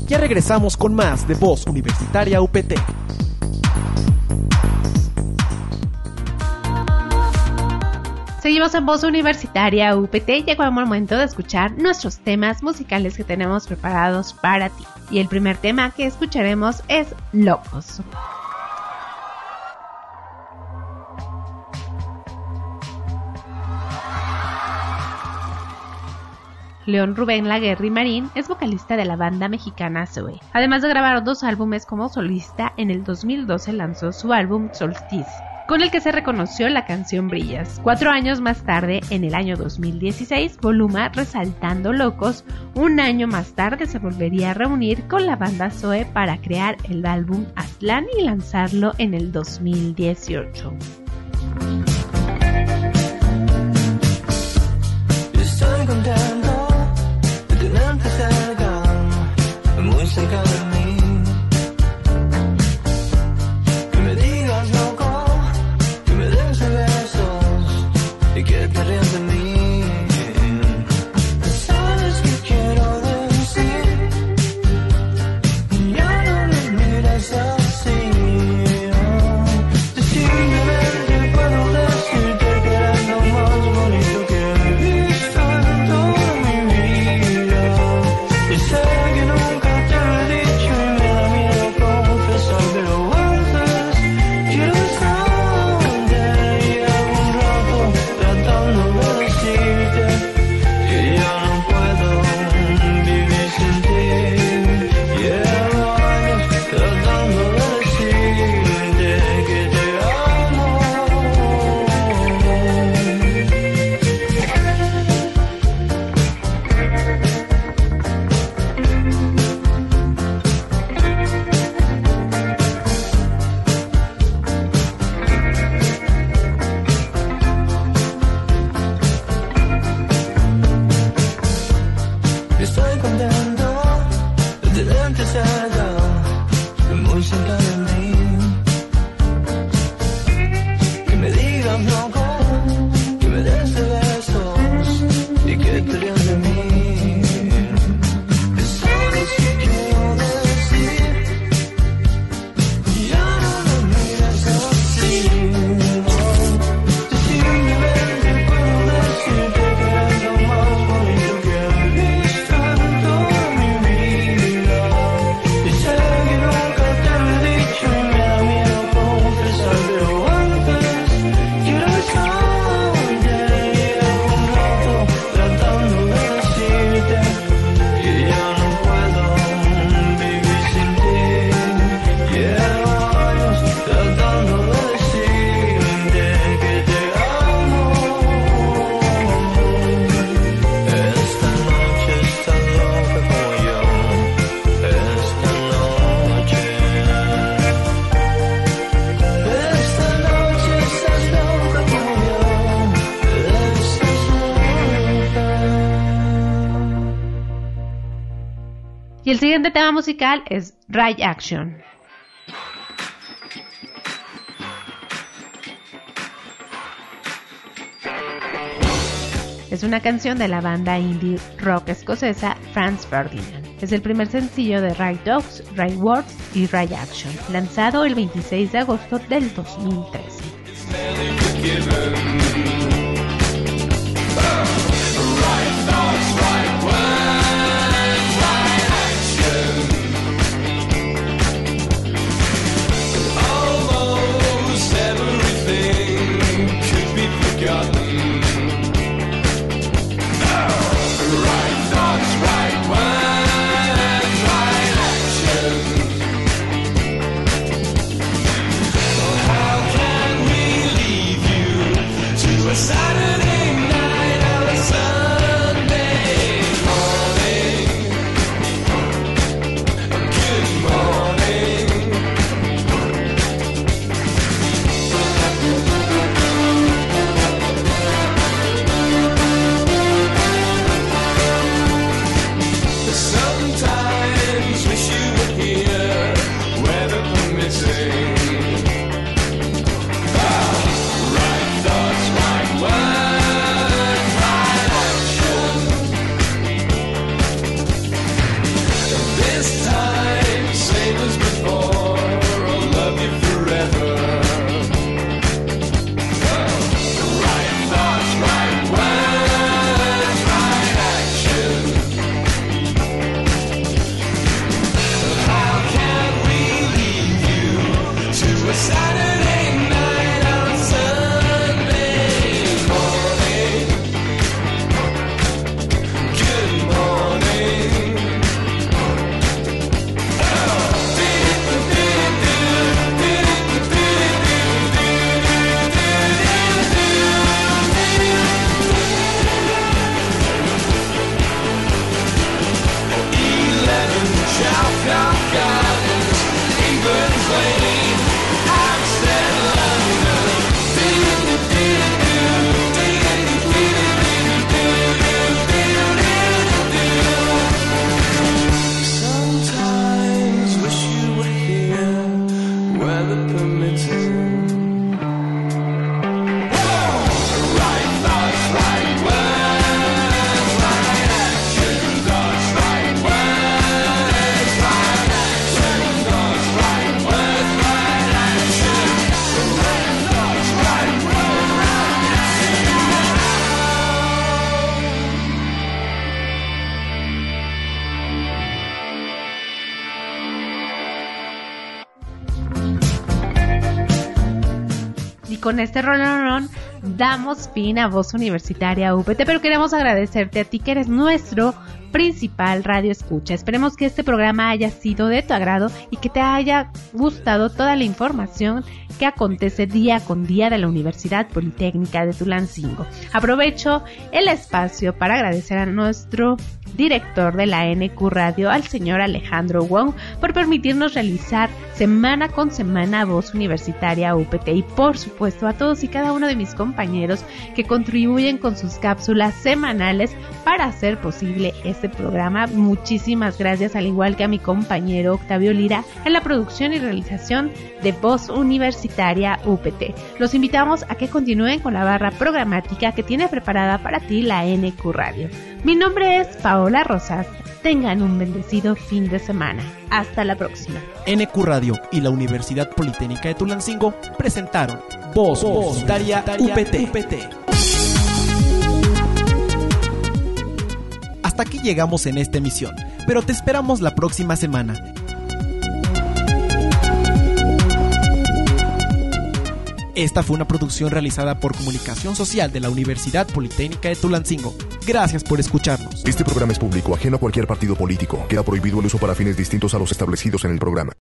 Ya regresamos con más de Voz Universitaria UPT. Seguimos en Voz Universitaria UPT y llegó el momento de escuchar nuestros temas musicales que tenemos preparados para ti. Y el primer tema que escucharemos es Locos. León Rubén Laguerri Marín es vocalista de la banda mexicana Zoe. Además de grabar 2 álbumes como solista, en el 2012 lanzó su álbum Solstice, con el que se reconoció la canción Brillas. 4 años más tarde, en el año 2016, Voluma, resaltando Locos, un año más tarde se volvería a reunir con la banda Zoe para crear el álbum Aztlán y lanzarlo en el 2018. Estoy contento de tenerte cerca, muy cerca de mí. Que me digas loco, que me des besos y que te rías de mí. ¿Sabes qué quiero decir? Ya no me mires así. Simplemente puedo decirte que eres lo más bonito que he visto en toda mi vida. Y sé que nunca te lo he dicho y me da miedo confesar que lo haces. Quiero besarte y algún rato tratando de decirte que ya no puedo vivir sin ti. Llevo años tratando de decirte que te amo. Estoy contento de tenerte cerca, muy cerca de mí. Que me digas loco, que me des besos y que te rías de mí. ¿Sabes qué quiero decir? Ya no me mires así. Simplemente puedo decirte que eres lo más bonito que he visto en toda mi vida. Y sé que nunca te lo he dicho y me da miedo confesar que lo haces. Quiero besarte y algún rato tratando de decirte que ya no puedo vivir sin ti. Llevo años tratando de decirte que te amo. Esta noche estás loca como yo. Esta noche. Esta noche estás loca como yo. Estás loca. Y el siguiente tema musical es Right Action. Es una canción de la banda indie rock escocesa Franz Ferdinand. Es el primer sencillo de Right Dogs, Right Words y Right Action, lanzado el 26 de agosto del 2013. Almost everything could be forgotten. Right thoughts, right words, right action. How can we leave you to a Saturday night or a Sunday morning? Good morning. Sometimes wish you were here, weather permitting. Right thoughts, right words, right action. This time con este rolón damos fin a Voz Universitaria UPT, pero queremos agradecerte a ti que eres nuestro principal radio escucha. Esperemos que este programa haya sido de tu agrado y que te haya gustado toda la información que acontece día con día de la Universidad Politécnica de Tulancingo. Aprovecho el espacio para agradecer a nuestro director de la NQ Radio, al señor Alejandro Wong, por permitirnos realizar semana con semana Voz Universitaria UPT, y por supuesto a todos y cada uno de mis compañeros que contribuyen con sus cápsulas semanales para hacer posible este programa. Muchísimas gracias, al igual que a mi compañero Octavio Lira en la producción y realización de Voz Universitaria UPT. Los invitamos a que continúen con la barra programática que tiene preparada para ti la NQ Radio. Mi nombre es Paola Rosas. Tengan un bendecido fin de semana. Hasta la próxima. NQ Radio y la Universidad Politécnica de Tulancingo presentaron Voz Universitaria UPT. Hasta aquí llegamos en esta emisión, pero te esperamos la próxima semana. Esta fue una producción realizada por Comunicación Social de la Universidad Politécnica de Tulancingo. Gracias por escucharnos. Este programa es público, ajeno a cualquier partido político. Queda prohibido el uso para fines distintos a los establecidos en el programa.